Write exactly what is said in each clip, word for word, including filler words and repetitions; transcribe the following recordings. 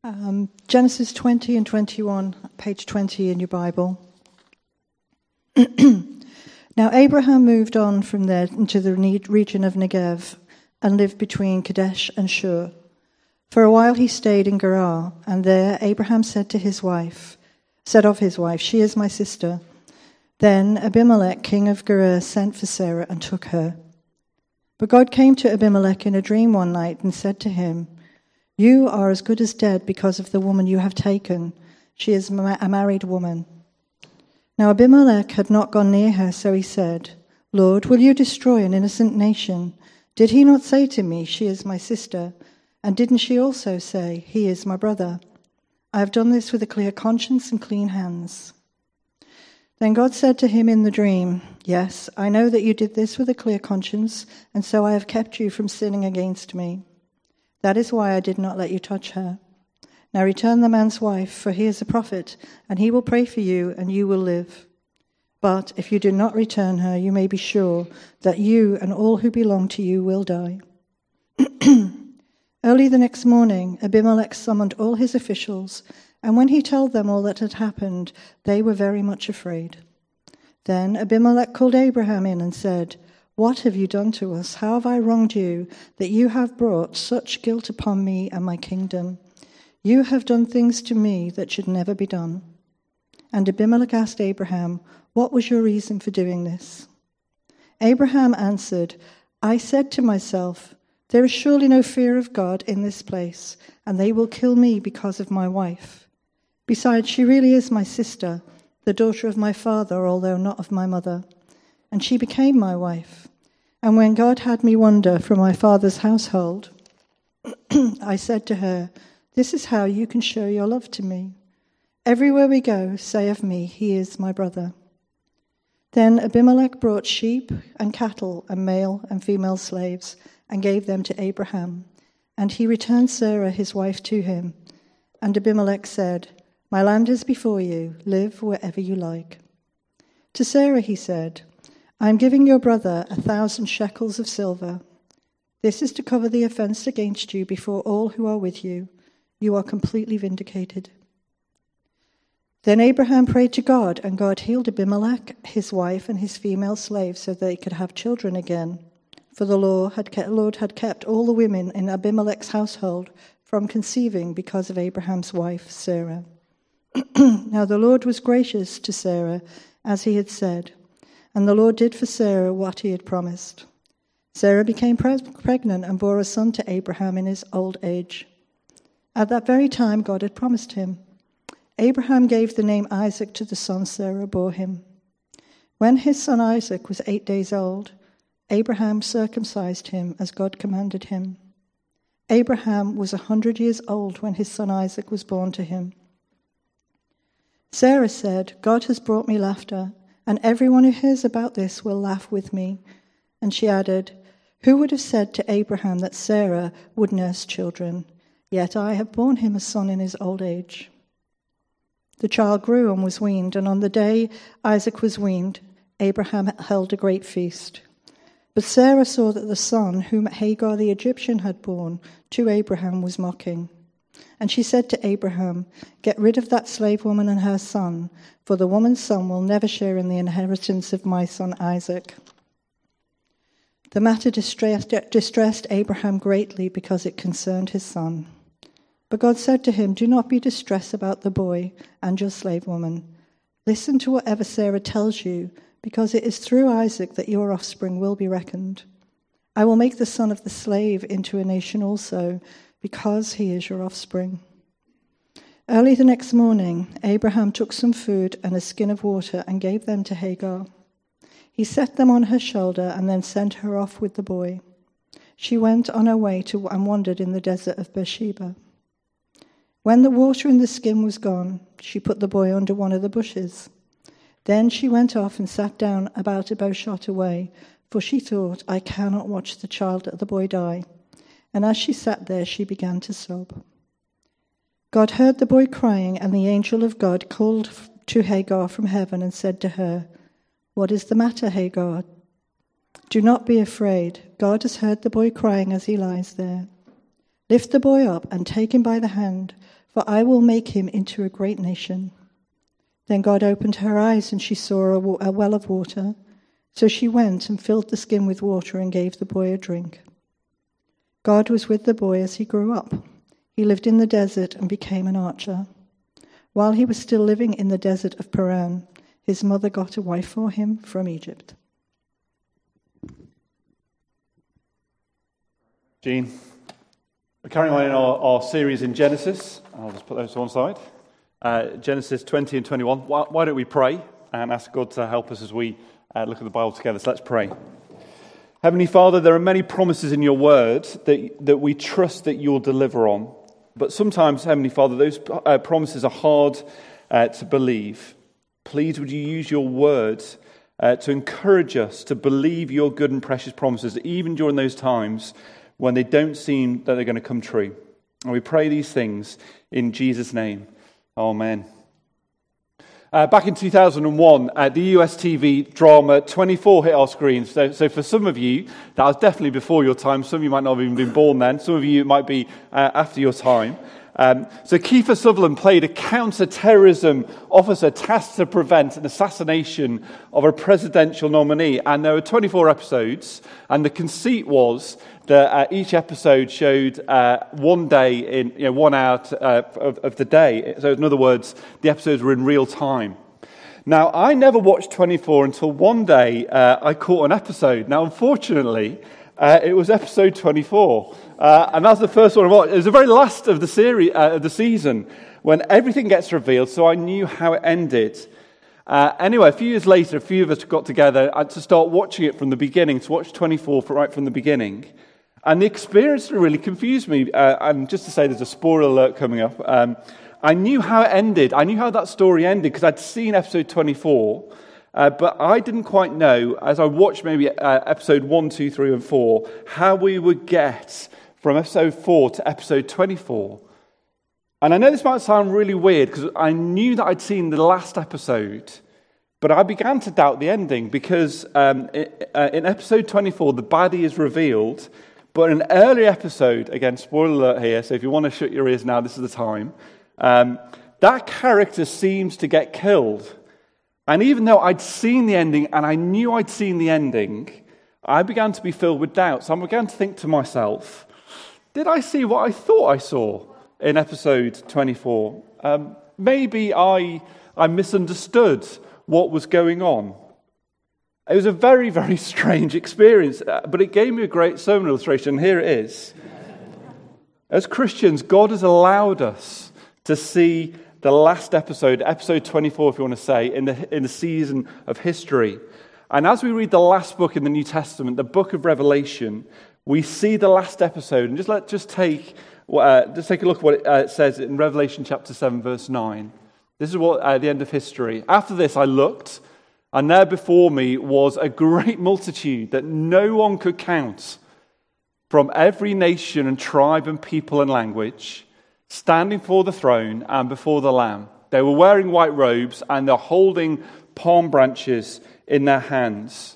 Um, Genesis twenty and twenty-one, page twenty in your Bible. Now Abraham moved on from there into the region of Negev and lived between Kadesh and Shur. For a while he stayed in Gerar, and there Abraham said to his wife, said of his wife, "She is my sister." Then Abimelech, king of Gerar, sent for Sarah and took her. But God came to Abimelech in a dream one night and said to him, "You are as good as dead because of the woman you have taken. She is a married woman." Now Abimelech had not gone near her, so he said, "Lord, will you destroy an innocent nation? Did he not say to me, 'She is my sister'? And didn't she also say, 'He is my brother'? I have done this with a clear conscience and clean hands." Then God said to him in the dream, "Yes, I know that you did this with a clear conscience, and so I have kept you from sinning against me. That is why I did not let you touch her. Now return the man's wife, for he is a prophet, and he will pray for you, and you will live. But if you do not return her, you may be sure that you and all who belong to you will die." Early the next morning, Abimelech summoned all his officials, and when he told them all that had happened, they were very much afraid. Then Abimelech called Abraham in and said, "What have you done to us? How have I wronged you, that you have brought such guilt upon me and my kingdom? You have done things to me that should never be done." And Abimelech asked Abraham, "What was your reason for doing this?" Abraham answered, "I said to myself, 'There is surely no fear of God in this place, and they will kill me because of my wife. Besides, she really is my sister, the daughter of my father, although not of my mother. And she became my wife. And when God had me wander from my father's household, I said to her, "This is how you can show your love to me. Everywhere we go, say of me, 'He is my brother.'" Then Abimelech brought sheep and cattle and male and female slaves and gave them to Abraham. And he returned Sarah, his wife, to him. And Abimelech said, "My land is before you. Live wherever you like." To Sarah he said, "I am giving your brother a thousand shekels of silver. This is to cover the offense against you before all who are with you. You are completely vindicated." Then Abraham prayed to God, and God healed Abimelech, his wife, and his female slaves so they could have children again. For the Lord had kept, Lord had kept all the women in Abimelech's household from conceiving because of Abraham's wife, Sarah. Now the Lord was gracious to Sarah, as he had said, and the Lord did for Sarah what he had promised. Sarah became pre- pregnant and bore a son to Abraham in his old age. At that very time God had promised him. Abraham gave the name Isaac to the son Sarah bore him. When his son Isaac was eight days old, Abraham circumcised him as God commanded him. Abraham was a hundred years old when his son Isaac was born to him. Sarah said, "God has brought me laughter, and everyone who hears about this will laugh with me." And she added, "Who would have said to Abraham that Sarah would nurse children? Yet I have borne him a son in his old age." The child grew and was weaned, and on the day Isaac was weaned, Abraham held a great feast. But Sarah saw that the son whom Hagar the Egyptian had borne to Abraham was mocking. And she said to Abraham, "Get rid of that slave woman and her son, for the woman's son will never share in the inheritance of my son Isaac." The matter distressed, distressed Abraham greatly because it concerned his son. But God said to him, "Do not be distressed about the boy and your slave woman. Listen to whatever Sarah tells you, because it is through Isaac that your offspring will be reckoned. I will make the son of the slave into a nation also, because he is your offspring." Early the next morning, Abraham took some food and a skin of water and gave them to Hagar. He set them on her shoulder and then sent her off with the boy. She went on her way to and wandered in the desert of Beersheba. When the water in the skin was gone, she put the boy under one of the bushes. Then she went off and sat down about a bowshot away, for she thought, "I cannot watch the child, the boy die." And as she sat there, she began to sob. God heard the boy crying, and the angel of God called to Hagar from heaven and said to her, "What is the matter, Hagar? Do not be afraid. God has heard the boy crying as he lies there. Lift the boy up and take him by the hand, for I will make him into a great nation." Then God opened her eyes, and she saw a, a well of water. So she went and filled the skin with water and gave the boy a drink. God was with the boy as he grew up. He lived in the desert and became an archer. While he was still living in the desert of Paran, his mother got a wife for him from Egypt. Jean, we're carrying on in our, our series in Genesis. I'll just put those to one side. Uh, Genesis twenty and twenty-one. Why, why don't we pray and ask God to help us as we uh, look at the Bible together? So let's pray. Heavenly Father, there are many promises in your word that, that we trust that you'll deliver on. But sometimes, Heavenly Father, those uh, promises are hard uh, to believe. Please, would you use your word uh, to encourage us to believe your good and precious promises, even during those times when they don't seem that they're going to come true. And we pray these things in Jesus' name. Amen. Uh, back in two thousand one, uh, the U S T V drama twenty-four hit our screens. So, so for some of you, that was definitely before your time. Some of you might not have even been born then. Some of you, it might be uh, after your time. Um, so Kiefer Sutherland played a counter-terrorism officer tasked to prevent an assassination of a presidential nominee. And there were twenty-four episodes, and the conceit was that uh, each episode showed uh, one day in you know, one hour to, uh, of, of the day. So in other words, the episodes were in real time. Now, I never watched twenty-four until one day uh, I caught an episode. Now, unfortunately, uh, it was episode twenty-four. Uh, and that's the first one I watched. It was the very last of the series, uh, of the season, when everything gets revealed, so I knew how it ended. Uh, anyway, a few years later, a few of us got together to start watching it from the beginning, to watch twenty-four right from the beginning. And the experience really confused me. Uh, and just to say, there's a spoiler alert coming up. Um, I knew how it ended. I knew how that story ended because I'd seen episode twenty-four. Uh, but I didn't quite know, as I watched maybe uh, episode one, two, three, and four, how we would get from episode four to episode twenty-four. And I know this might sound really weird because I knew that I'd seen the last episode, but I began to doubt the ending because um, it, uh, in episode twenty-four, the baddie is revealed. But in an early episode, again, spoiler alert here, so if you want to shut your ears now, this is the time. Um, that character seems to get killed. And even though I'd seen the ending, and I knew I'd seen the ending, I began to be filled with doubt. So I began to think to myself, did I see what I thought I saw in episode twenty-four? Um, maybe I, I misunderstood what was going on. It was a very, very strange experience, but it gave me a great sermon illustration. Here it is. As Christians, God has allowed us to see the last episode, episode twenty-four, if you want to say, in the in the season of history. And as we read the last book in the New Testament, the book of Revelation, we see the last episode. And just let just take uh, just take a look at what it, uh, it says in Revelation chapter seven, verse nine. This is what uh, the end of history. After this, I looked. And there before me was a great multitude that no one could count, from every nation and tribe and people and language, standing before the throne and before the Lamb. They were wearing white robes and they're holding palm branches in their hands.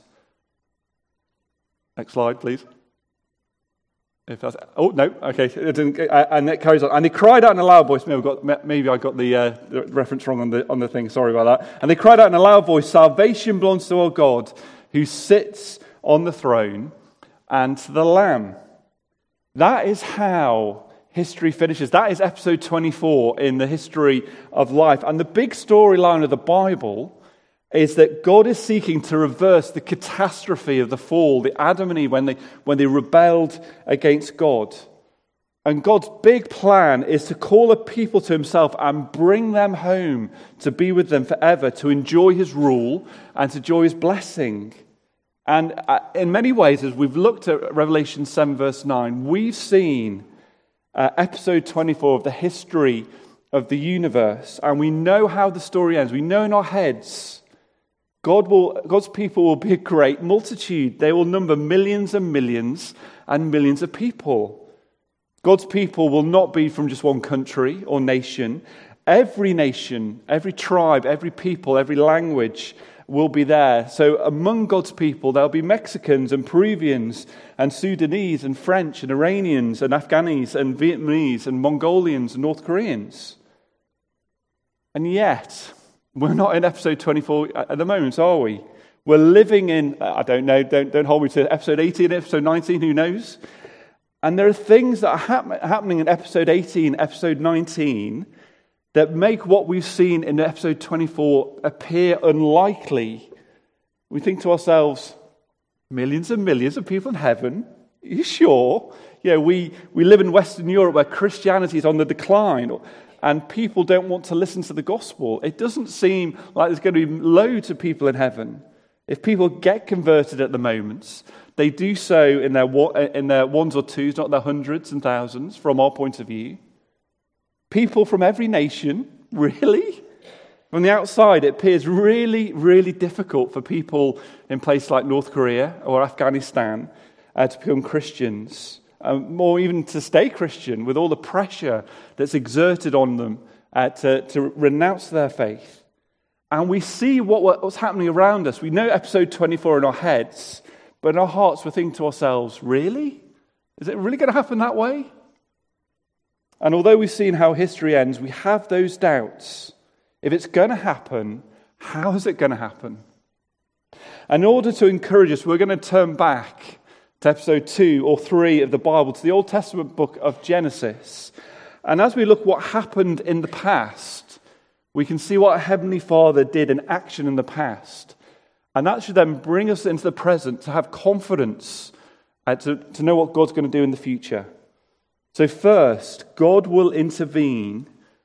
Next slide, please. If that's, oh, no, okay. It didn't, and it carries on. And they cried out in a loud voice. Maybe I got, maybe I got the, uh, the reference wrong on the, on the thing. Sorry about that. And they cried out in a loud voice, "Salvation belongs to our God who sits on the throne and to the Lamb." That is how history finishes. That is episode twenty-four in the history of life. And the big storyline of the Bible is that God is seeking to reverse the catastrophe of the fall, the Adam and Eve, when they, when they rebelled against God. And God's big plan is to call a people to himself and bring them home to be with them forever, to enjoy his rule and to enjoy his blessing. And in many ways, as we've looked at Revelation seven, verse nine, we've seen uh, episode twenty-four of the history of the universe. And we know how the story ends. We know in our heads God will, God's people will be a great multitude. They will number millions and millions and millions of people. God's people will not be from just one country or nation. Every nation, every tribe, every people, every language will be there. So among God's people, there'll be Mexicans and Peruvians and Sudanese and French and Iranians and Afghanis and Vietnamese and Mongolians and North Koreans. And yet, we're not in episode twenty-four at the moment, are we? We're living in, I don't know, don't, don't hold me to episode eighteen, episode nineteen, who knows? And there are things that are hap- happening in episode eighteen, episode nineteen, that make what we've seen in episode twenty-four appear unlikely. We think to ourselves, millions and millions of people in heaven? Are you sure? You know, we, we live in Western Europe where Christianity is on the decline, and people don't want to listen to the gospel. It doesn't seem like there's going to be loads of people in heaven. If people get converted at the moment, they do so in their in their ones or twos, not their hundreds and thousands, from our point of view. People from every nation, really? From the outside, it appears really, really difficult for people in places like North Korea or Afghanistan uh, to become Christians, um, or even to stay Christian with all the pressure that's exerted on them uh, to, to renounce their faith. And we see what, what's happening around us. We know episode twenty-four in our heads, but in our hearts we're thinking to ourselves, really? Is it really going to happen that way? And although we've seen how history ends, we have those doubts. If it's going to happen, how is it going to happen? And in order to encourage us, we're going to turn back to episode two or three of the Bible, to the Old Testament book of Genesis. And as we look what happened in the past, we can see what our Heavenly Father did in action in the past. And that should then bring us into the present to have confidence, uh, to, to know what God's going to do in the future. So first, God will intervene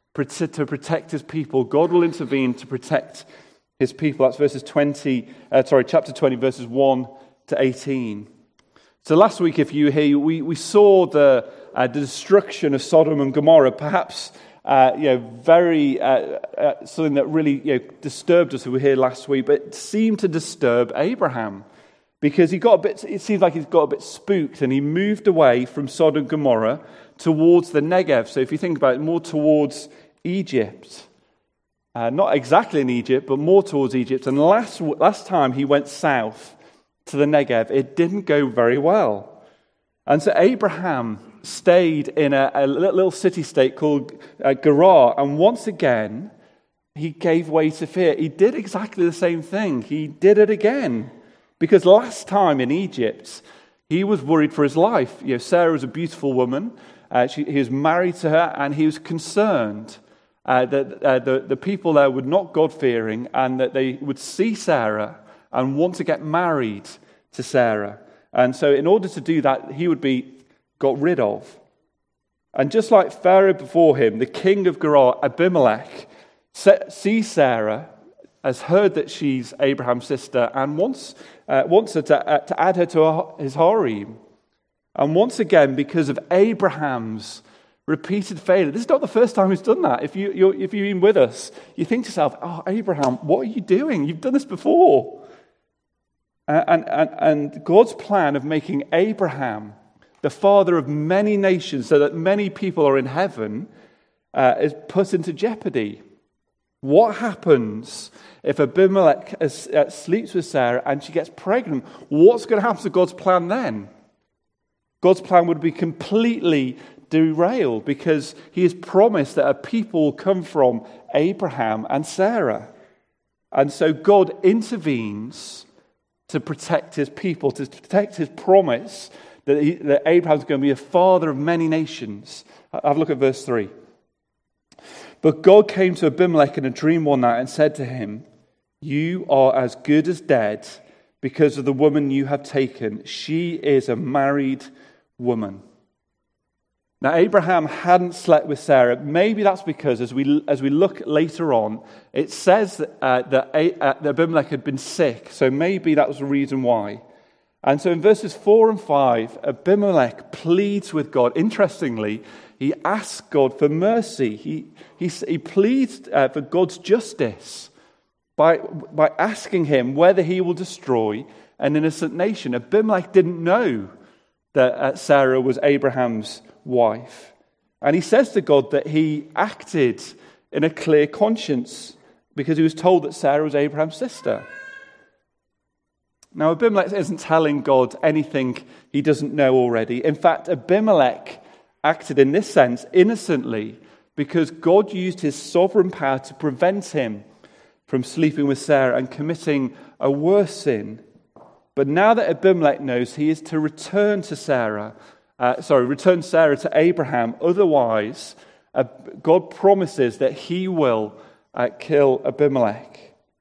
to protect his people. God will intervene to protect his people. That's verses twenty, uh, sorry, chapter twenty, verses one to eighteen. So last week, if you were here, we, we saw the, uh, the destruction of Sodom and Gomorrah, perhaps uh, you know, very uh, uh, something that really you know, disturbed us. We were here last week, but it seemed to disturb Abraham because he got a bit. It seems like he's got a bit spooked, and he moved away from Sodom and Gomorrah towards the Negev. So if you think about it, more towards Egypt. Uh, not exactly in Egypt, but more towards Egypt. And last last time he went south to the Negev, it didn't go very well. And so Abraham stayed in a, a little city-state called uh, Gerar. And once again, he gave way to fear. He did exactly the same thing. He did it again. Because last time in Egypt, he was worried for his life. You know, Sarah was a beautiful woman. Uh, she, he was married to her, and he was concerned uh, that uh, the, the people there were not God-fearing, and that they would see Sarah and want to get married to Sarah. And so in order to do that, he would be got rid of. And just like Pharaoh before him, the king of Gerar, Abimelech, sees Sarah, has heard that she's Abraham's sister, and wants, uh, wants her to, uh, to add her to her, his harem. And once again, because of Abraham's repeated failure, this is not the first time he's done that. If, you, you're, if you've been with us, you think to yourself, oh, Abraham, what are you doing? You've done this before. And, and, and God's plan of making Abraham the father of many nations so that many people are in heaven uh, is put into jeopardy. What happens if Abimelech is, uh, sleeps with Sarah and she gets pregnant? What's going to happen to God's plan then? God's plan would be completely derailed because he has promised that a people will come from Abraham and Sarah. And so God intervenes to protect his people, to protect his promise that, he, that Abraham's going to be a father of many nations. Have a look at verse three. But God came to Abimelech in a dream one night and said to him, "You are as good as dead because of the woman you have taken. She is a married woman." Now, Abraham hadn't slept with Sarah. Maybe that's because, as we as we look later on, it says that, uh, that, uh, that Abimelech had been sick. So maybe that was the reason why. And so in verses four and five, Abimelech pleads with God. Interestingly, he asks God for mercy. He he, he pleads uh, for God's justice by, by asking him whether he will destroy an innocent nation. Abimelech didn't know that uh, Sarah was Abraham's wife. And he says to God that he acted in a clear conscience because he was told that Sarah was Abraham's sister. Now, Abimelech isn't telling God anything he doesn't know already. In fact, Abimelech acted in this sense innocently because God used his sovereign power to prevent him from sleeping with Sarah and committing a worse sin. But now that Abimelech knows, he is to return to Sarah, uh, sorry, return Sarah to Abraham. Otherwise, uh, God promises that he will uh, kill Abimelech.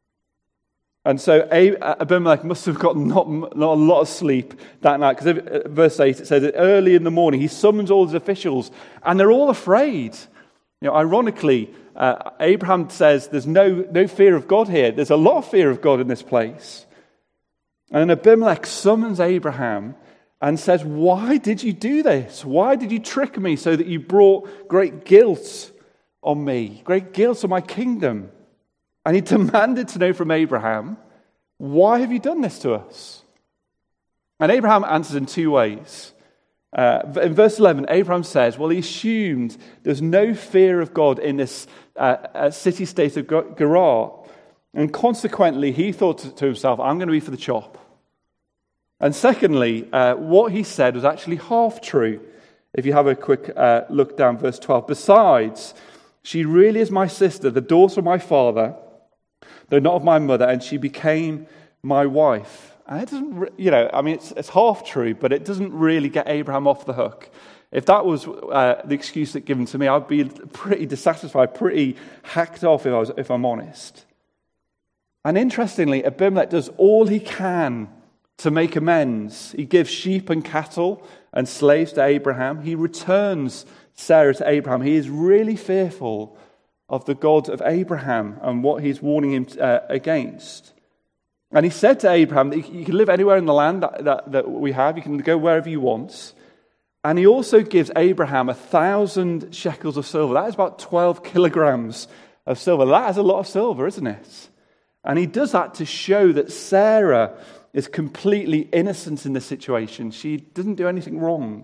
And so Abimelech must have got not, not a lot of sleep that night, because verse eight, it says that early in the morning he summons all his officials, and they're all afraid. You know, ironically, uh, Abraham says there's no, no fear of God here. There's a lot of fear of God in this place. And then Abimelech summons Abraham and says, why did you do this? Why did you trick me so that you brought great guilt on me, great guilt on my kingdom? And he demanded to know from Abraham, why have you done this to us? And Abraham answers in two ways. Uh, in verse eleven, Abraham says, well, he assumed there's no fear of God in this uh, city-state of Gerar. And consequently, he thought to himself, I'm going to be for the chop. And secondly, uh, what he said was actually half true. If you have a quick uh, look down verse twelve. Besides, she really is my sister, the daughter of my father, though not of my mother, and she became my wife. And it doesn't, you know, I mean, it's, it's half true, but it doesn't really get Abraham off the hook. If that was uh, the excuse that given to me, I'd be pretty dissatisfied, pretty hacked off if I was, if I'm honest. And interestingly, Abimelech does all he can to make amends. He gives sheep and cattle and slaves to Abraham. He returns Sarah to Abraham. He is really fearful of the God of Abraham and what he's warning him uh, against. And he said to Abraham that you can live anywhere in the land that, that, that we have. You can go wherever you want. And he also gives Abraham a thousand shekels of silver. That is about twelve kilograms of silver. That is a lot of silver, isn't it? And he does that to show that Sarah is completely innocent in this situation. She didn't do anything wrong.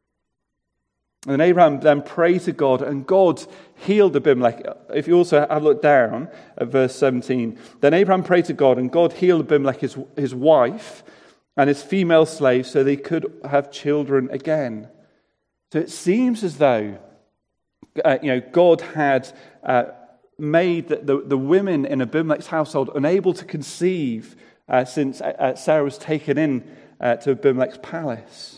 And Abraham then prayed to God, and God healed Abimelech. If you also have a look down at verse seventeen, then Abraham prayed to God, and God healed Abimelech, his, his wife, and his female slaves, so they could have children again. So it seems as though uh, you know God had uh, made the, the, the women in Abimelech's household unable to conceive uh, since uh, Sarah was taken in uh, to Abimelech's palace.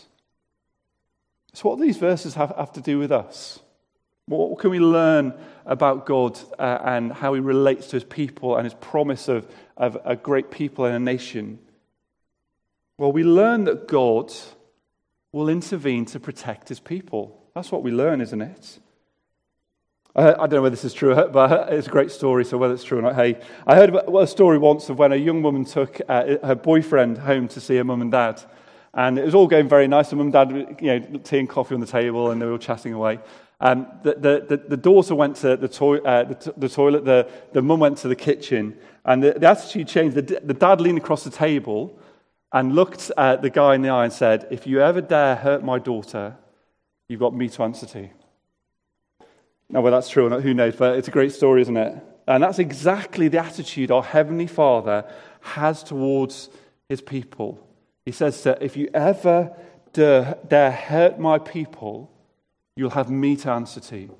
So what do these verses have, have to do with us? What can we learn about God uh, and how he relates to his people and his promise of, of a great people and a nation? Well, we learn that God will intervene to protect his people. That's what we learn, isn't it? Uh, I don't know whether this is true, but it's a great story, so whether it's true or not, hey. I heard a story once of when a young woman took uh, her boyfriend home to see her mum and dad. And it was all going very nice. And mum and dad, you know, tea and coffee on the table, and they were all chatting away. And the the, the, the daughter went to the, to- uh, the, t- the toilet. The, the mum went to the kitchen. And the, the attitude changed. The, the dad leaned across the table and looked at the guy in the eye and said, if you ever dare hurt my daughter, you've got me to answer to. Now, whether that's true or not, who knows? But it's a great story, isn't it? And that's exactly the attitude our Heavenly Father has towards his people. He says that if you ever dare, dare hurt my people, you'll have me to answer to.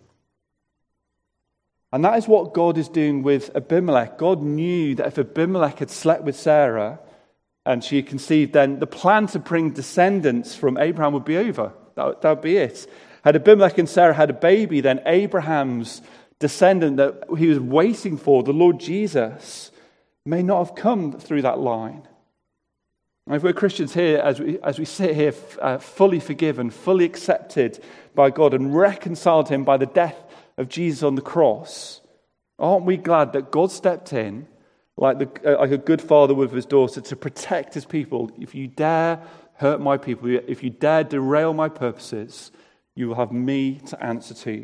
And that is what God is doing with Abimelech. God knew that if Abimelech had slept with Sarah and she had conceived, then the plan to bring descendants from Abraham would be over. That, that would be it. Had Abimelech and Sarah had a baby, then Abraham's descendant that he was waiting for, the Lord Jesus, may not have come through that line. And if we're Christians here, as we as we sit here uh, fully forgiven, fully accepted by God and reconciled to him by the death of Jesus on the cross, aren't we glad that God stepped in like, the, uh, like a good father would with his daughter to protect his people? If you dare hurt my people, if you dare derail my purposes, you will have me to answer to.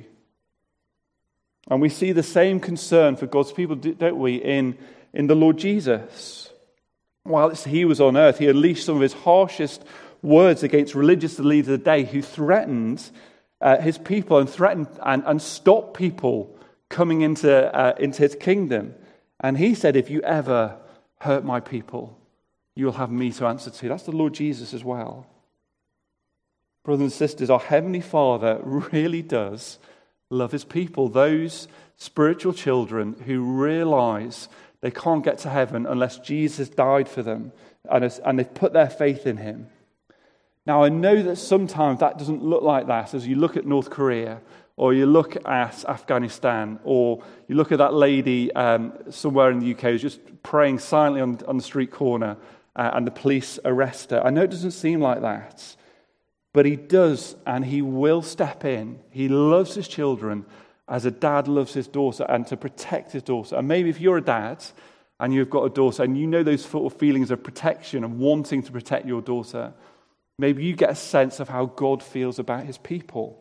And we see the same concern for God's people, don't we, in, in the Lord Jesus. While he was on earth, he unleashed some of his harshest words against religious leaders of the day who threatened uh, his people and threatened and, and stopped people coming into, uh, into his kingdom. And he said, if you ever hurt my people, you'll have me to answer to. That's the Lord Jesus as well. Brothers and sisters, our Heavenly Father really does love his people, those spiritual children who realize they can't get to heaven unless Jesus died for them and, and they've put their faith in him. Now, I know that sometimes that doesn't look like that as you look at North Korea, or you look at Afghanistan, or you look at that lady um, somewhere in the U K who's just praying silently on, on the street corner uh, and the police arrest her. I know it doesn't seem like that, but he does, and he will step in. He loves his children as a dad loves his daughter, and to protect his daughter. And maybe if you're a dad and you've got a daughter and you know those sort of feelings of protection and wanting to protect your daughter, maybe you get a sense of how God feels about his people.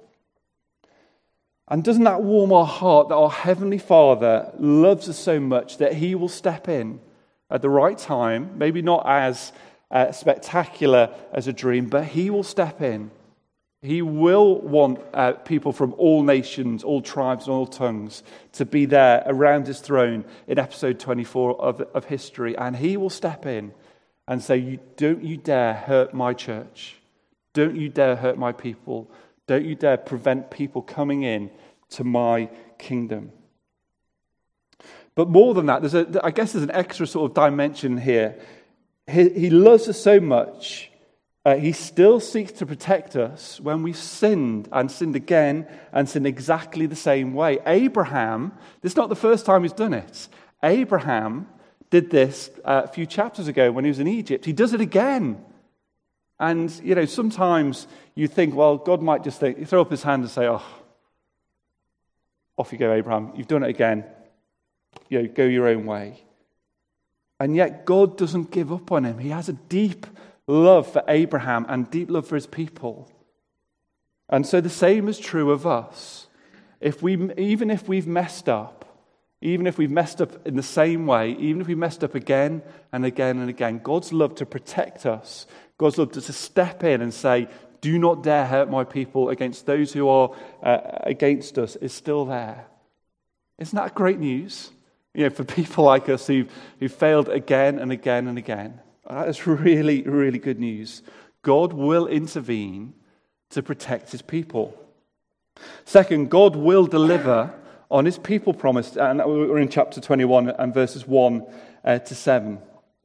And doesn't that warm our heart that our Heavenly Father loves us so much that he will step in at the right time, maybe not as uh, spectacular as a dream, but he will step in. He will want uh, people from all nations, all tribes, and all tongues to be there around his throne in episode twenty-four of, of history. And he will step in and say, you, don't you dare hurt my church. Don't you dare hurt my people. Don't you dare prevent people coming in to my kingdom. But more than that, there's a, I guess there's an extra sort of dimension here. He, he loves us so much. Uh, he still seeks to protect us when we've sinned and sinned again and sinned exactly the same way. Abraham, this is not the first time he's done it. Abraham did this uh, a few chapters ago when he was in Egypt. He does it again. And, you know, sometimes you think, well, God might just think, throw up his hand and say, oh, off you go, Abraham. You've done it again. You know, go your own way. And yet God doesn't give up on him. He has a deep love for Abraham and deep love for his people. And so the same is true of us. If we, even if we've messed up, even if we've messed up in the same way, even if we messed up again and again and again, God's love to protect us, God's love to step in and say, do not dare hurt my people against those who are uh, against us, is still there. Isn't that great news? You know, for people like us who who failed again and again and again. That is really, really good news. God will intervene to protect his people. Second, God will deliver on his people promise. And we're in chapter twenty-one and verses one uh, to seven.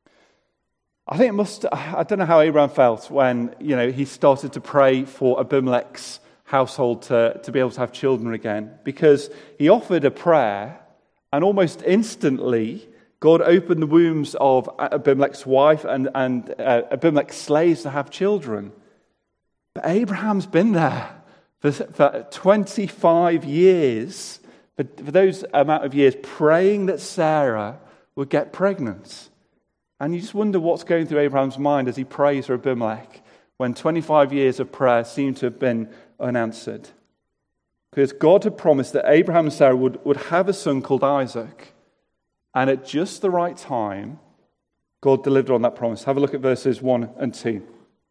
I think it must, I don't know how Abraham felt when, you know, he started to pray for Abimelech's household to, to be able to have children again. Because he offered a prayer and almost instantly God opened the wombs of Abimelech's wife and, and uh, Abimelech's slaves to have children. But Abraham's been there for, for twenty-five years, for, for those amount of years, praying that Sarah would get pregnant. And you just wonder what's going through Abraham's mind as he prays for Abimelech when twenty-five years of prayer seem to have been unanswered. Because God had promised that Abraham and Sarah would, would have a son called Isaac. And at just the right time, God delivered on that promise. Have a look at verses one and two.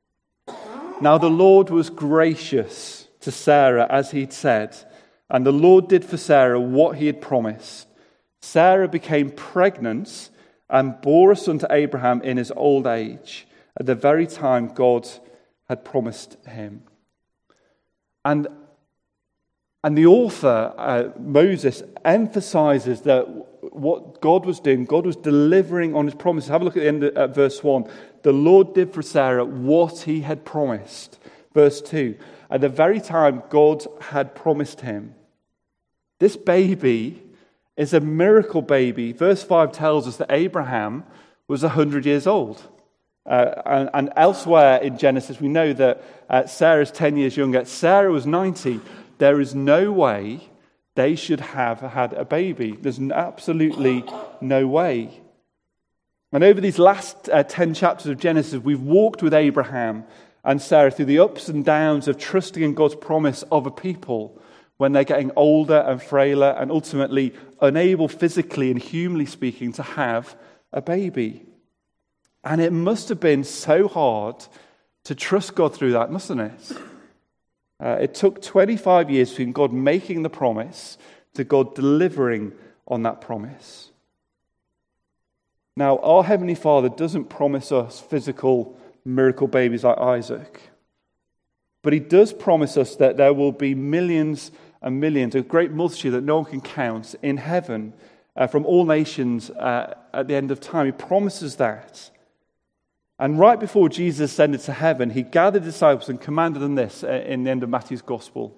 Now the Lord was gracious to Sarah as he'd said, and the Lord did for Sarah what he had promised. Sarah became pregnant and bore a son to Abraham in his old age, at the very time God had promised him. And, and the author, uh, Moses, emphasizes that what God was doing, God was delivering on his promises. Have a look at the end of at verse one. The Lord did for Sarah what he had promised. Verse two. At the very time God had promised him. This baby is a miracle baby. Verse five tells us that Abraham was one hundred years old. Uh, and, and elsewhere in Genesis, we know that uh, Sarah's ten years younger. Sarah was ninety. There is no way they should have had a baby. There's absolutely no way. And over these last uh, ten chapters of Genesis, we've walked with Abraham and Sarah through the ups and downs of trusting in God's promise of a people when they're getting older and frailer and ultimately unable physically and humanly speaking to have a baby. And it must have been so hard to trust God through that, mustn't it? Uh, it took twenty-five years between God making the promise to God delivering on that promise. Now, our Heavenly Father doesn't promise us physical miracle babies like Isaac, but he does promise us that there will be millions and millions, a great multitude that no one can count, in heaven uh, from all nations uh, at the end of time. He promises that. And right before Jesus ascended to heaven, he gathered disciples and commanded them this uh, in the end of Matthew's Gospel.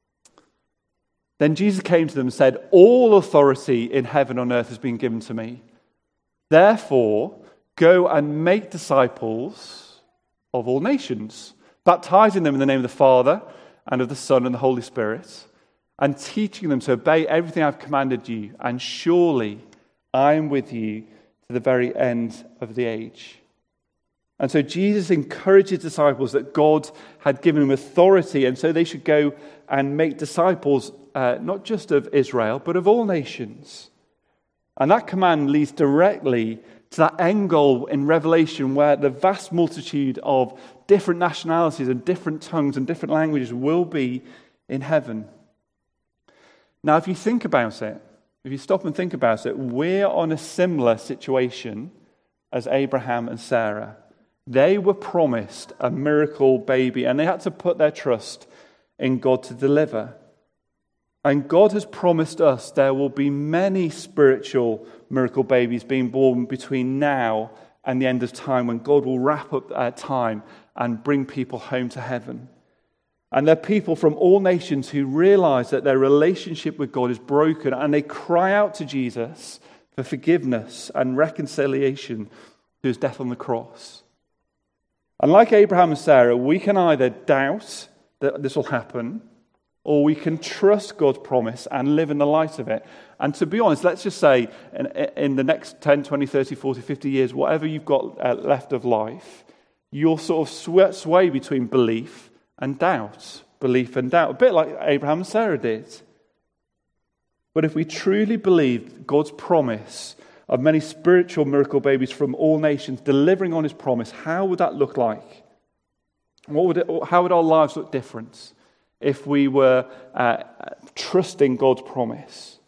Then Jesus came to them and said, "All authority in heaven and earth has been given to me. Therefore, go and make disciples of all nations, baptizing them in the name of the Father and of the Son and the Holy Spirit, and teaching them to obey everything I've commanded you. And surely I am with you to the very end of the age." And so Jesus encourages disciples that God had given them authority, and so they should go and make disciples, uh, not just of Israel, but of all nations. And that command leads directly to that end goal in Revelation, where the vast multitude of different nationalities and different tongues and different languages will be in heaven. Now, if you think about it, if you stop and think about it, we're on a similar situation as Abraham and Sarah. They were promised a miracle baby, and they had to put their trust in God to deliver. And God has promised us there will be many spiritual miracle babies being born between now and the end of time, when God will wrap up uh, time and bring people home to heaven. And they're people from all nations who realize that their relationship with God is broken, and they cry out to Jesus for forgiveness and reconciliation through his death on the cross. And like Abraham and Sarah, we can either doubt that this will happen, or we can trust God's promise and live in the light of it. And to be honest, let's just say in, in the next ten, twenty, thirty, forty, fifty years, whatever you've got uh, left of life, you'll sort of sway, sway between belief and doubt. Belief and doubt, a bit like Abraham and Sarah did. But if we truly believe God's promise of many spiritual miracle babies from all nations delivering on his promise, how would that look like? What would it, how would our lives look different if we were uh, trusting God's promise?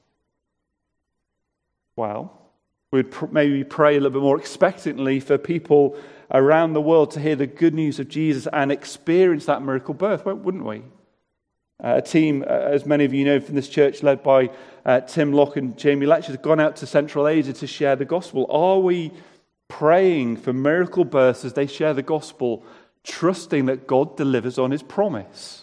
Well, we'd pr- maybe pray a little bit more expectantly for people around the world to hear the good news of Jesus and experience that miracle birth, wouldn't we? Uh, a team, uh, as many of you know from this church, led by uh, Tim Locke and Jamie Letcher, has gone out to Central Asia to share the gospel. Are we praying for miracle births as they share the gospel, trusting that God delivers on his promise?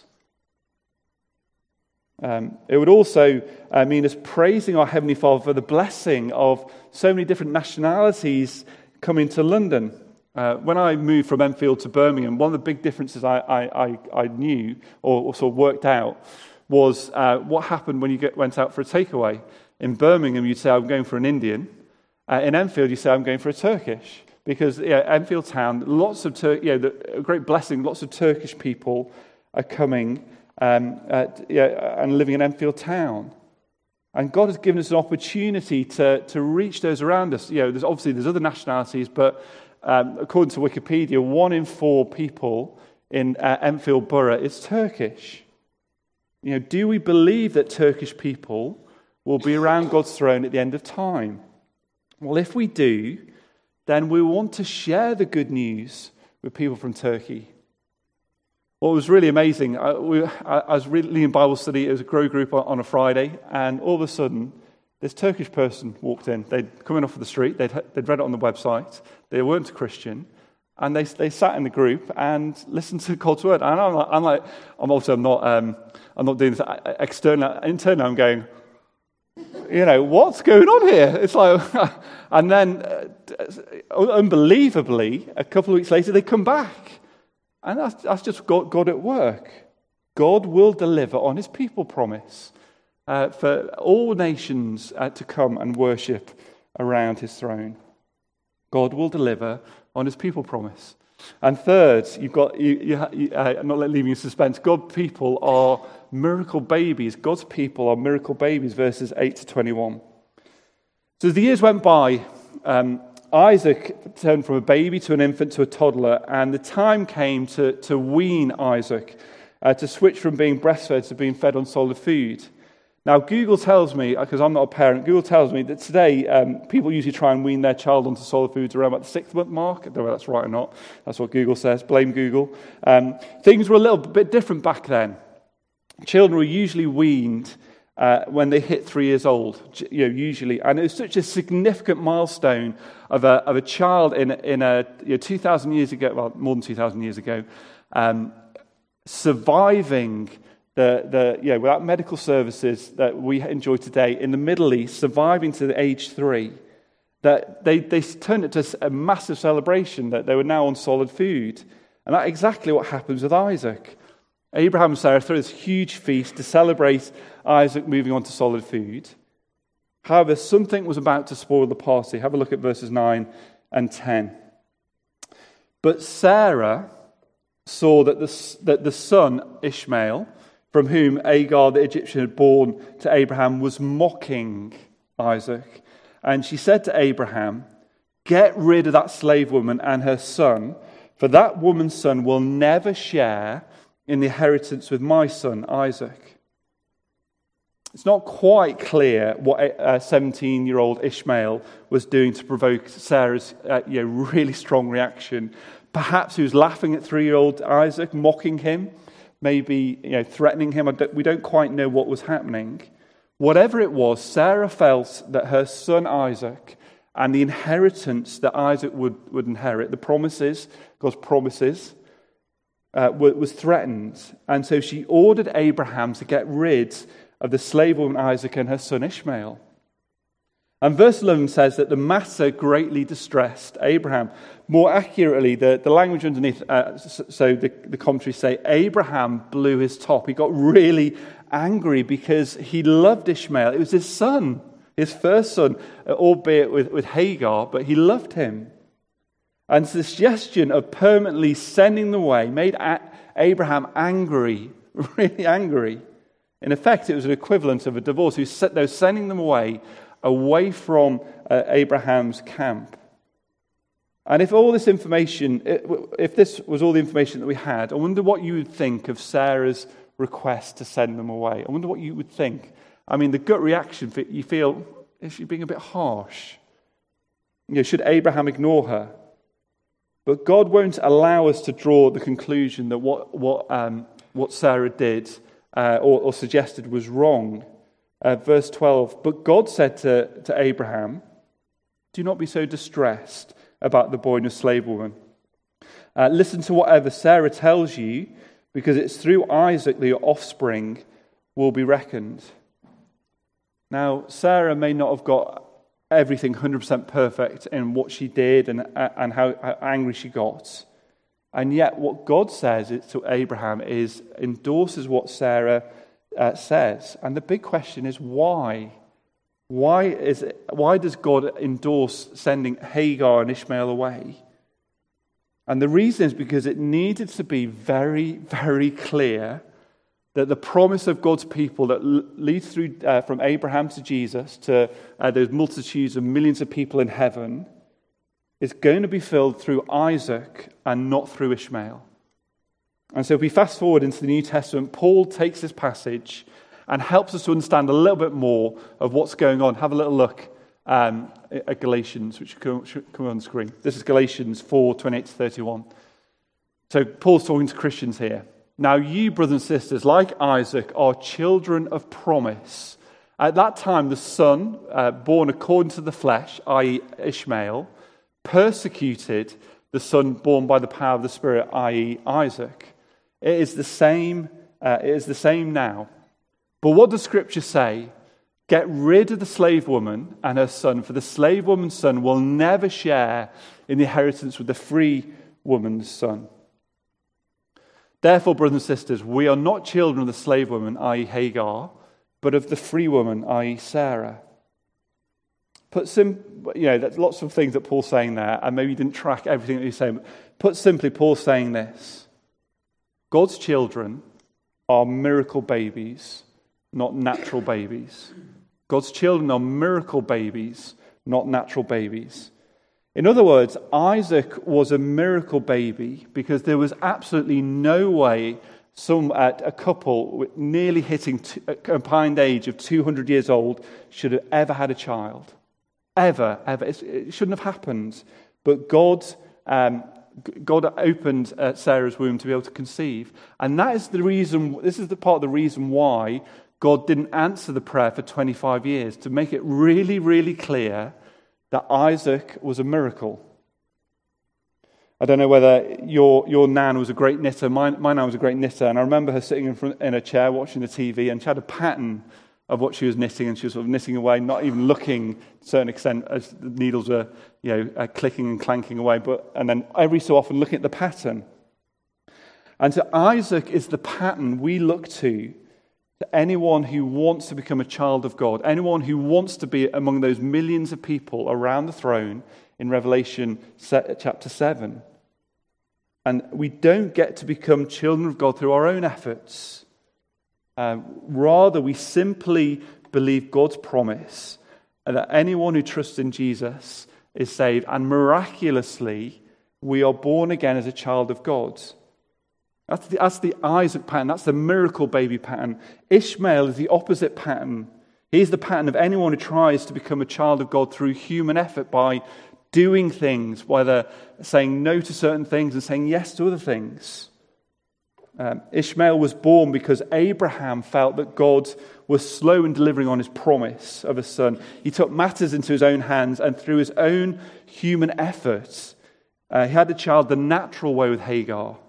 Um, it would also uh, mean us praising our Heavenly Father for the blessing of so many different nationalities coming to London. Uh, when I moved from Enfield to Birmingham, one of the big differences I, I, I, I knew or, or sort of worked out was uh, what happened when you get, went out for a takeaway. In Birmingham, you'd say, "I'm going for an Indian." Uh, in Enfield, you say, "I'm going for a Turkish." Because yeah, Enfield town, lots of Tur- you know, the, a great blessing, lots of Turkish people are coming um, at, yeah, and living in Enfield town. And God has given us an opportunity to, to reach those around us. You know, there's obviously there's other nationalities, but Um, according to Wikipedia, one in four people in uh, Enfield Borough is Turkish. You know, do we believe that Turkish people will be around God's throne at the end of time? Well, if we do, then we want to share the good news with people from Turkey. What was really amazing, I, we, I, I was leading Bible study. It was a grow group on, on a Friday, and all of a sudden, this Turkish person walked in. They'd come in off of the street. They'd, they'd read it on the website. They weren't a Christian. And they they sat in the group and listened to God's word. And I'm like, I'm like, I'm also I'm not um, I'm not doing this external. Internally, I'm going, you know, what's going on here? It's like, and then uh, unbelievably, a couple of weeks later, they come back, and that's that's just God, God at work. God will deliver on his people promise. Uh, for all nations uh, to come and worship around his throne. God will deliver on his people promise. And third, you've got, you, you, you, uh, I'm not leaving you in suspense, God's people are miracle babies. God's people are miracle babies, verses eight to twenty-one. So as the years went by, um, Isaac turned from a baby to an infant to a toddler, and the time came to, to wean Isaac, uh, to switch from being breastfed to being fed on solid food. Now, Google tells me, because I'm not a parent, Google tells me that today um, people usually try and wean their child onto solid foods around about the sixth month mark. I don't know if that's right or not. That's what Google says. Blame Google. Um, things were a little bit different back then. Children were usually weaned uh, when they hit three years old, you know, usually. And it was such a significant milestone of a, of a child in, in a, you know, two thousand years ago, well, more than two thousand years ago, um, surviving The, the, you know, without medical services that we enjoy today in the Middle East, surviving to the age three, that they, they turned it to a massive celebration that they were now on solid food. And that's exactly what happens with Isaac. Abraham and Sarah throw this huge feast to celebrate Isaac moving on to solid food. However, something was about to spoil the party. Have a look at verses nine and ten. But Sarah saw that the, that the son, Ishmael, from whom Agar the Egyptian had born to Abraham, was mocking Isaac. And she said to Abraham, "Get rid of that slave woman and her son, for that woman's son will never share in the inheritance with my son Isaac." It's not quite clear what a seventeen-year-old Ishmael was doing to provoke Sarah's uh, you know, really strong reaction. Perhaps he was laughing at three-year-old Isaac, mocking him. Maybe you know, threatening him. We don't quite know what was happening. Whatever it was, Sarah felt that her son Isaac and the inheritance that Isaac would, would inherit, the promises, God's promises, uh, was threatened. And so she ordered Abraham to get rid of the slave woman Isaac and her son Ishmael. And verse eleven says that the matter greatly distressed Abraham. More accurately, the, the language underneath, uh, so the, the commentaries say, Abraham blew his top. He got really angry because he loved Ishmael. It was his son, his first son, albeit with, with Hagar, but he loved him. And the suggestion of permanently sending them away made Abraham angry, really angry. In effect, it was an equivalent of a divorce. He was, they were sending them away away from uh, Abraham's camp. And if all this information, if this was all the information that we had, I wonder what you would think of Sarah's request to send them away. I wonder what you would think. I mean, the gut reaction, you feel, is she being a bit harsh? You know, should Abraham ignore her? But God won't allow us to draw the conclusion that what what um, what Sarah did uh, or, or suggested was wrong. Uh, verse twelve, but God said to, to Abraham, "Do not be so distressed about the boy and the slave woman. Uh, listen to whatever Sarah tells you, because it's through Isaac that your offspring will be reckoned." Now, Sarah may not have got everything one hundred percent perfect in what she did and, and how, how angry she got. And yet what God says to Abraham is endorses what Sarah Uh, says. And the big question is why? Why is it, why does God endorse sending Hagar and Ishmael away? And the reason is because it needed to be very, very clear that the promise of God's people that leads through uh, from Abraham to Jesus to uh, those multitudes of millions of people in heaven is going to be filled through Isaac and not through Ishmael. And so if we fast forward into the New Testament, Paul takes this passage and helps us to understand a little bit more of what's going on. Have a little look um, at Galatians, which should come on the screen. This is Galatians four, twenty-eight to thirty-one. So Paul's talking to Christians here. "Now you, brothers and sisters, like Isaac, are children of promise. At that time, the son, uh, born according to the flesh, that is. Ishmael, persecuted the son born by the power of the Spirit, that is. Isaac. It is the same. Uh, it is the same now. But what does Scripture say? Get rid of the slave woman and her son, for the slave woman's son will never share in the inheritance with the free woman's son. Therefore, brothers and sisters, we are not children of the slave woman, that is. Hagar, but of the free woman, that is. Sarah." Put sim, you know, there's lots of things that Paul's saying there, and maybe you didn't track everything that he's saying. Put simply, Paul's saying this: God's children are miracle babies, not natural babies. God's children are miracle babies, not natural babies. In other words, Isaac was a miracle baby because there was absolutely no way some uh, a couple with nearly hitting t- a combined age of two hundred years old should have ever had a child. Ever, ever. It's, it shouldn't have happened. But God, um, God opened uh, Sarah's womb to be able to conceive. And that is the reason, this is the part of the reason why God didn't answer the prayer for twenty-five years, to make it really, really clear that Isaac was a miracle. I don't know whether your your nan was a great knitter. My, my nan was a great knitter, and I remember her sitting in front in a chair watching the T V, and she had a pattern of what she was knitting, and she was sort of knitting away, not even looking to a certain extent as the needles were, you know, uh, clicking and clanking away, but and then every so often looking at the pattern. And so Isaac is the pattern we look to to anyone who wants to become a child of God, anyone who wants to be among those millions of people around the throne in Revelation chapter seven. And we don't get to become children of God through our own efforts. Uh, rather, we simply believe God's promise that anyone who trusts in Jesus is saved, and miraculously, we are born again as a child of God. That's the, that's the Isaac pattern. That's the miracle baby pattern. Ishmael is the opposite pattern. He's the pattern of anyone who tries to become a child of God through human effort by doing things, whether saying no to certain things and saying yes to other things. Um, Ishmael was born because Abraham felt that God was slow in delivering on his promise of a son. He took matters into his own hands, and through his own human efforts, uh, he had a child the natural way with Hagar.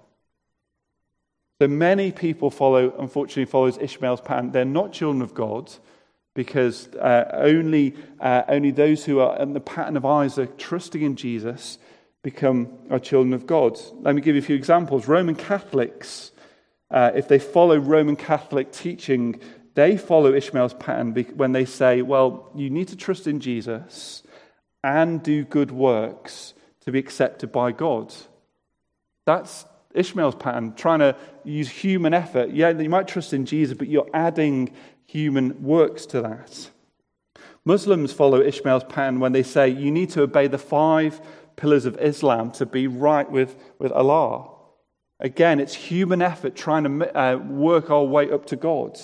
So many people follow, unfortunately, follows Ishmael's pattern. They're not children of God because uh, only uh, only those who are in the pattern of Isaac, trusting in Jesus, become our children of God. Let me give you a few examples. Roman Catholics, uh, if they follow Roman Catholic teaching, they follow Ishmael's pattern when they say, well, you need to trust in Jesus and do good works to be accepted by God. That's Ishmael's pattern, trying to use human effort. Yeah, you might trust in Jesus, but you're adding human works to that. Muslims follow Ishmael's pattern when they say you need to obey the five pillars of Islam to be right with, with Allah. Again, it's human effort trying to uh, work our way up to God.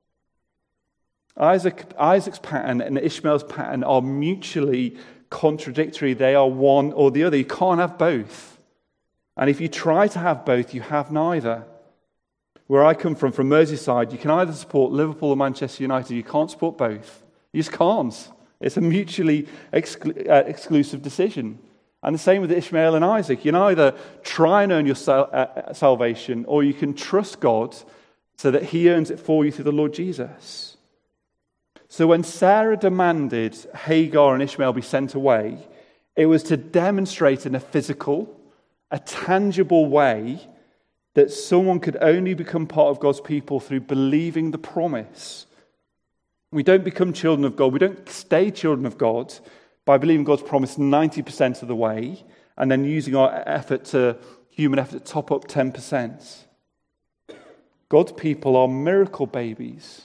Isaac, Isaac's pattern and Ishmael's pattern are mutually contradictory. They are one or the other. You can't have both. And if you try to have both, you have neither. Where I come from, from Merseyside, you can either support Liverpool or Manchester United. You can't support both. You just can't. It's a mutually exclu- uh, exclusive decision. And the same with Ishmael and Isaac. You can either try and earn your sal- uh, salvation, or you can trust God so that he earns it for you through the Lord Jesus. So when Sarah demanded Hagar and Ishmael be sent away, it was to demonstrate in a physical, a tangible way that someone could only become part of God's people through believing the promise. We don't become children of God. We don't stay children of God by believing God's promise ninety percent of the way and then using our effort to, human effort to top up ten percent. God's people are miracle babies.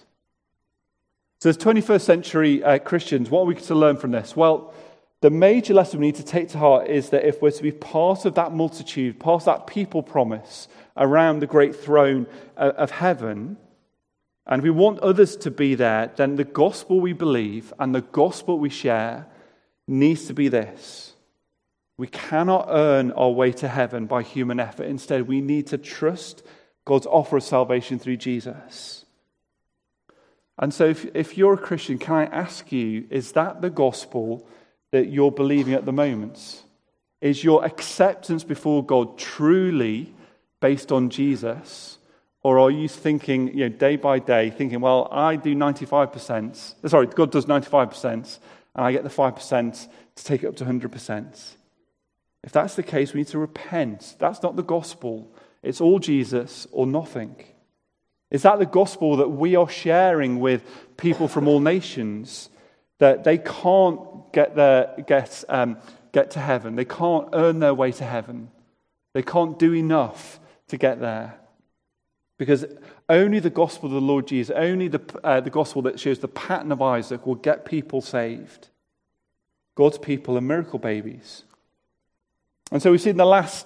So as twenty-first century uh, Christians, what are we to learn from this? Well, the major lesson we need to take to heart is that if we're to be part of that multitude, part of that people promise around the great throne of heaven, and we want others to be there, then the gospel we believe and the gospel we share needs to be this. We cannot earn our way to heaven by human effort. Instead, we need to trust God's offer of salvation through Jesus. And so if, if you're a Christian, can I ask you, is that the gospel that you're believing at the moment? Is your acceptance before God truly based on Jesus? Or are you thinking, you know, day by day, thinking, well, I do ninety-five percent. Sorry, God does ninety-five percent, and I get the five percent to take it up to one hundred percent. If that's the case, we need to repent. That's not the gospel. It's all Jesus or nothing. Is that the gospel that we are sharing with people from all nations? That they can't get their get um, get to heaven. They can't earn their way to heaven. They can't do enough to get there. Because only the gospel of the Lord Jesus, only the, uh, the gospel that shows the pattern of Isaac will get people saved. God's people are miracle babies. And so we've seen the last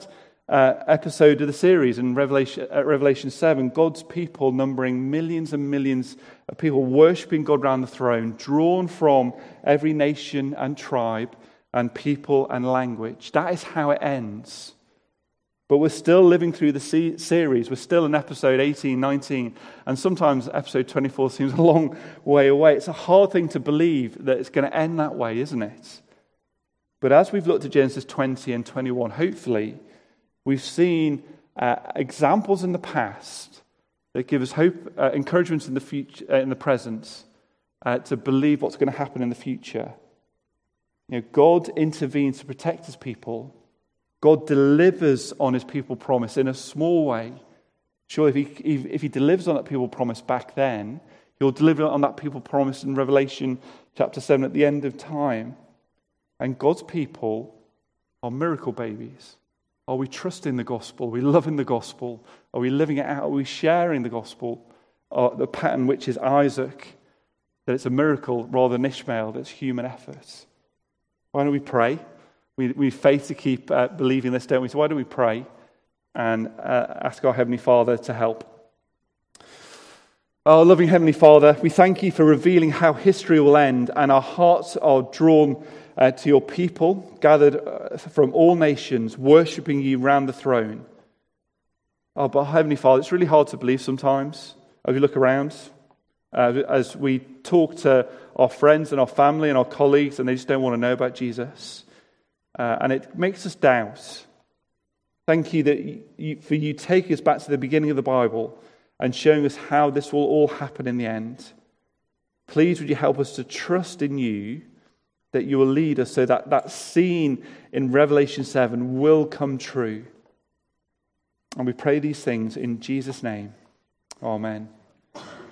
uh, episode of the series in Revelation, uh, Revelation seven, God's people numbering millions and millions of people worshipping God around the throne, drawn from every nation and tribe and people and language. That is how it ends. But we're still living through the se- series. We're still in episode eighteen, nineteen, and sometimes episode twenty-four seems a long way away. It's a hard thing to believe that it's going to end that way, isn't it? But as we've looked at Genesis twenty and twenty-one, hopefully we've seen uh, examples in the past that give us hope, uh, encouragement in the future, uh, in the present, uh, to believe what's going to happen in the future. You know, God intervenes to protect his people. God delivers on his people promise in a small way. Sure, if he, if, if he delivers on that people promise back then, he'll deliver on that people promise in Revelation chapter seven at the end of time. And God's people are miracle babies. Are we trusting the gospel? Are we loving the gospel? Are we living it out? Are we sharing the gospel? Or the pattern which is Isaac, that it's a miracle rather than Ishmael, that's human effort. Why don't we pray? We, we need faith to keep uh, believing this, don't we? So why don't we pray and uh, ask our Heavenly Father to help? Oh, loving Heavenly Father, we thank you for revealing how history will end, and our hearts are drawn uh, to your people, gathered uh, from all nations, worshipping you round the throne. Oh, but Heavenly Father, it's really hard to believe sometimes as we look around, uh, as we talk to our friends and our family and our colleagues, and they just don't want to know about Jesus. Uh, and it makes us doubt. Thank you that you, for you taking us back to the beginning of the Bible and showing us how this will all happen in the end. Please would you help us to trust in you, that you will lead us so that that scene in Revelation seven will come true. And we pray these things in Jesus' name. Amen.